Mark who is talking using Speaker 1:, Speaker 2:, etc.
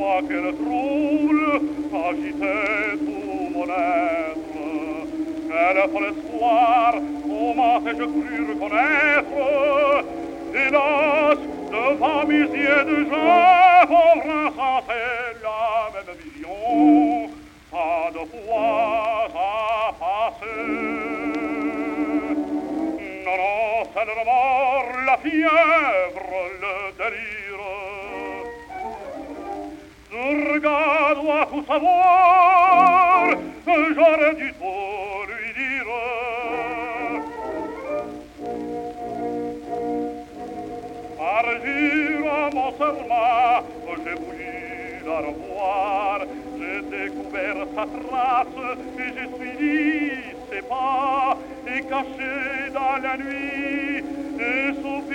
Speaker 1: toi quel trouble agitait tout mon être. Quel fol espoir au matin je crus reconnaître. Hélas, devant mes yeux déjà, pauvre insensé, la même vision, pas de fois à passer. Non, non, c'est le mort, la fièvre, le délire. Ce regard doit tout savoir, j'aurais dû tout lui dire. Parjure à mon serment, j'ai voulu la revoir. J'ai découvert sa trace et j'ai suivi ses pas. Et caché dans la nuit, et souffert